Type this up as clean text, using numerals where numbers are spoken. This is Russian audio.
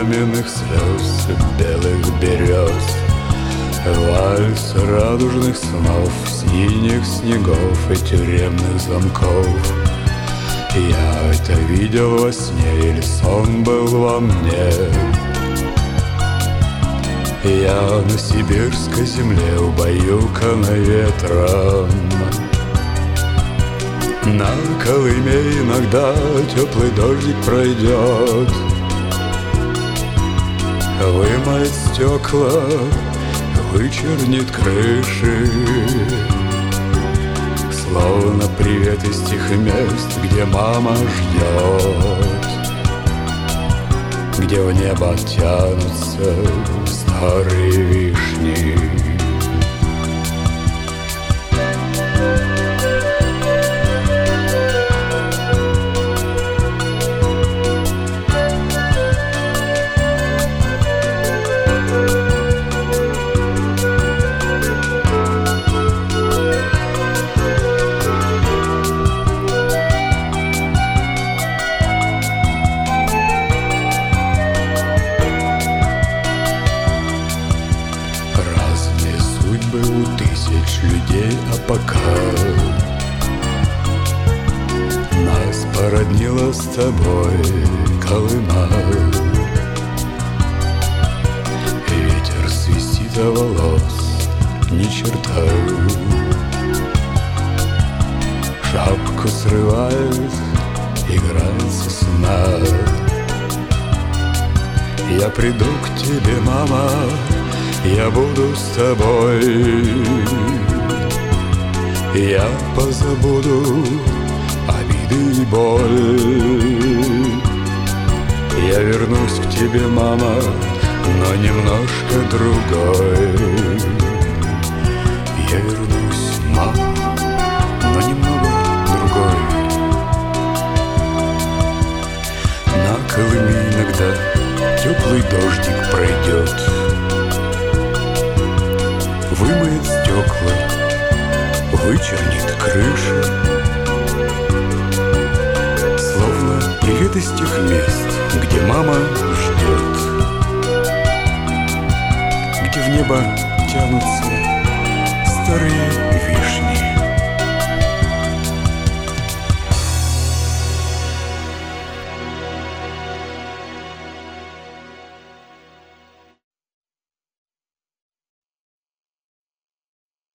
маминых слез, белых берез, вальс радужных снов, синих снегов и тюремных замков. Я это видел во сне, или сон был во мне. Я на сибирской земле, убаюканной ветром. На Колыме иногда теплый дождик пройдет, вымоет стекла, вычернит крыши. Словно привет из тех мест, где мама ждет, где в небо тянутся старые вишни. У тысяч людей, а пока нас породнила с тобой Колыма. Ветер свистит, а волос ни черта. Шапку срывает, играет сосна. Я приду к тебе, мама, я буду с тобой. Я позабуду обиды и боль. Я вернусь к тебе, мама, но немножко другой. Я вернусь, мама, но немного другой. На Колыме иногда теплый дождик пройдет, вымоет стекла, вычернит крыши. Словно привет из тех мест, где мама ждет, где в небо тянутся старые